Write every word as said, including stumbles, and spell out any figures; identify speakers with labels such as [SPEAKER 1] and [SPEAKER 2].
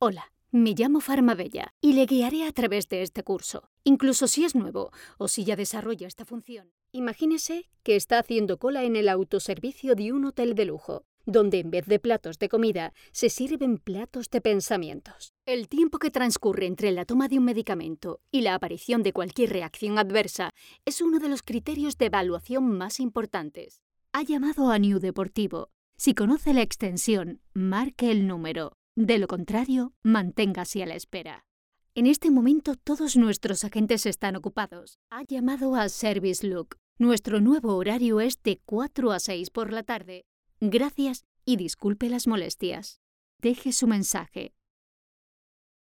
[SPEAKER 1] Hola, me llamo Farmabella y le guiaré a través de este curso, incluso si es nuevo o si ya desarrolla esta función. Imagínese que está haciendo cola en el autoservicio de un hotel de lujo, donde en vez de platos de comida se sirven platos de pensamientos. El tiempo que transcurre entre la toma de un medicamento y la aparición de cualquier reacción adversa es uno de los criterios de evaluación más importantes. Ha llamado a New Deportivo. Si conoce la extensión, marque el número. De lo contrario, manténgase a la espera. En este momento todos nuestros agentes están ocupados. Ha llamado a Service Look. Nuestro nuevo horario es de cuatro a seis por la tarde. Gracias y disculpe las molestias. Deje su mensaje.